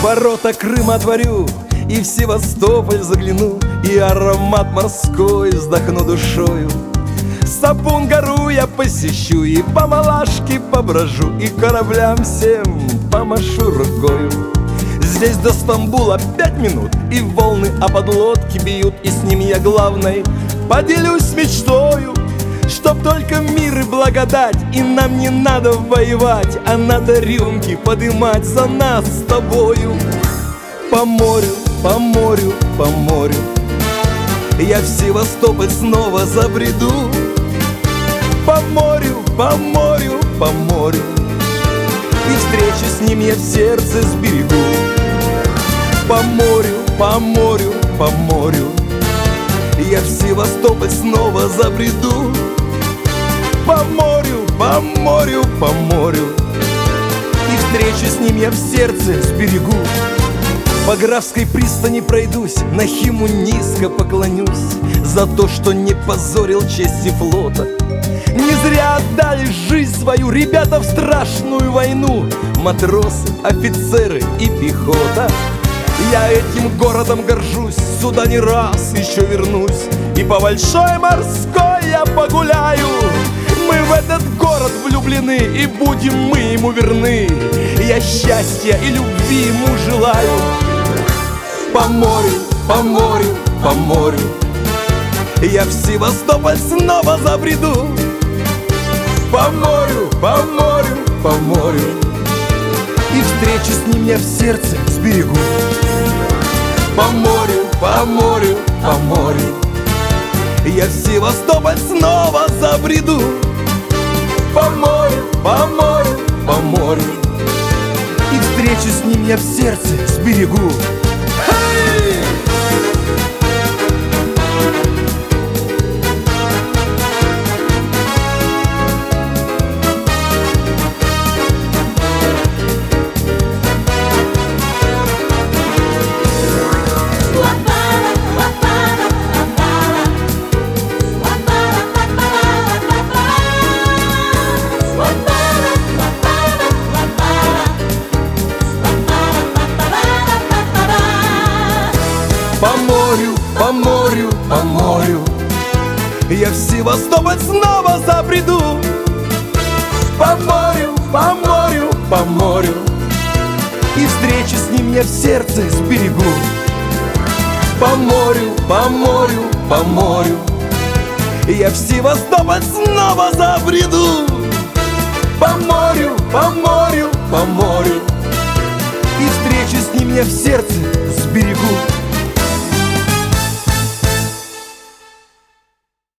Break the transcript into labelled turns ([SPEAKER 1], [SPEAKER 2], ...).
[SPEAKER 1] ворота Крыма отворю, и в Севастополь загляну, и аромат морской вздохну душою. Сапун-гору я посещу, и по Малашке поброжу, и кораблям всем помашу рукою. Здесь до Стамбула 5 минут, и волны о подлодке бьют, и с ним я главной поделюсь мечтою, чтоб только мир и благодать, и нам не надо воевать, а надо рюмки подымать за нас с тобою. По морю, по морю, по морю я в Севастополь снова забреду. По морю, по морю, по морю, и встречу с ним я в сердце сберегу. По морю, по морю, по морю я в Севастополь снова забреду. По морю, по морю, по морю, и встречу с ним я в сердце сберегу. По Графской пристани пройдусь, на Химу низко поклонюсь за то, что не позорил чести флота. Не зря отдали жизнь свою ребята в страшную войну, матросы, офицеры и пехота. Я этим городом горжусь, сюда не раз еще вернусь, и по Большой морской я погуляю. Мы в этот город влюблены, и будем мы ему верны. Я счастья и любви ему желаю. По морю, по морю, по морю я в Севастополь снова забреду. По морю, по морю, по морю, и встречу с ним я в сердце сберегу. По морю, по морю, по морю я в Севастополь снова забреду. По морю, по морю, по морю, и встречу с ним я в сердце сберегу. По морю, по морю, по морю я в Севастополь снова забреду. По морю, по морю, по морю, и встречу с ним я в сердце сберегу. По морю, по морю, по морю я в Севастополь снова забреду. По морю, по морю, по морю, и встречу с ним я в сердце сберегу.